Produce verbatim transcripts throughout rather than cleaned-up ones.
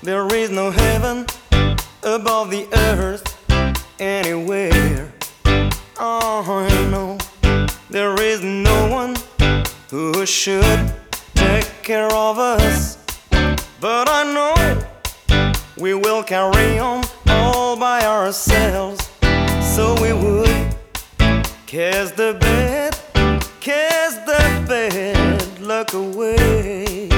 There is no heaven above the earth anywhere. Oh, I know there is no one who should take care of us, but I know we will carry on all by ourselves. So we would cast the bed, cast the bed, look away.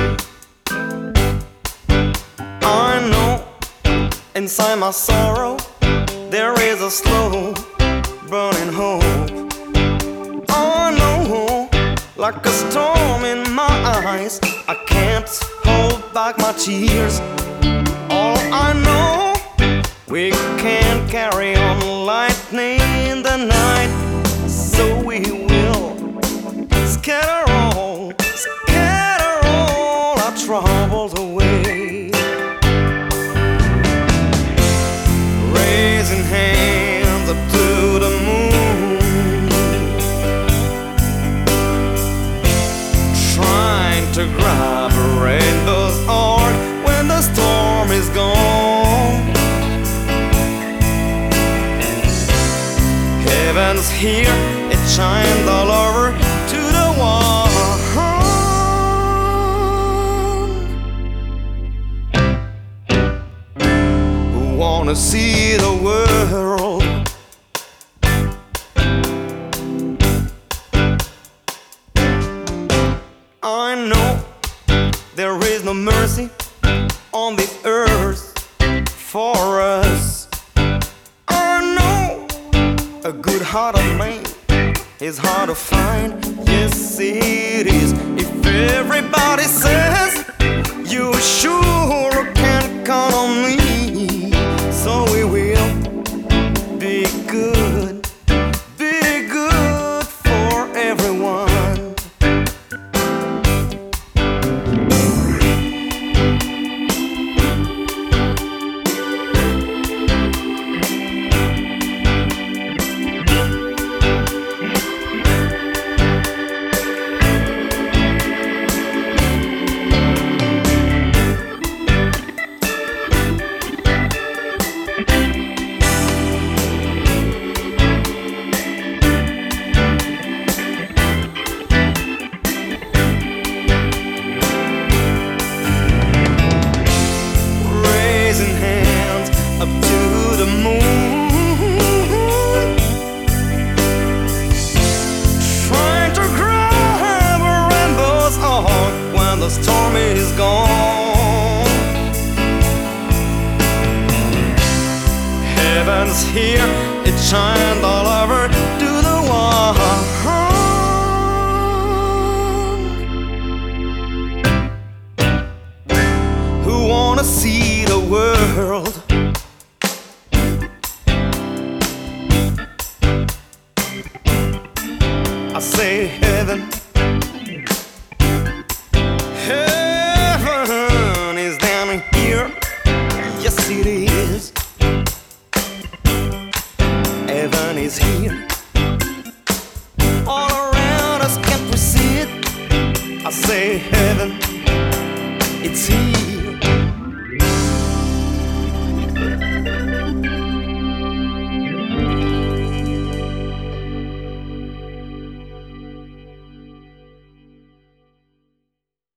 I know inside my sorrow there is a slow burning hope. I know, like a storm in my eyes, I can't hold back my tears. All I know, we can't carry on lightning in the night, so we will scatter all, scatter all our troubles away. Raising hands up to the moon, trying to grab a rainbow's arc when the storm is gone. Heaven's here, it shines all over to the one who wanna see the world. I know there is no mercy on this earth for us. I know a good hearted man is hard to find. Yes, it is. If everybody says you sure can count on me, so we will be good, be good for everyone. Up to the moon, trying to grab a rainbow's arc when the storm is gone. Heaven's here, it shines all over to the one who wanna see the world. I say heaven, heaven is down here. Yes, it is. Heaven is here. All around us, can't we see it? I say heaven, it's here.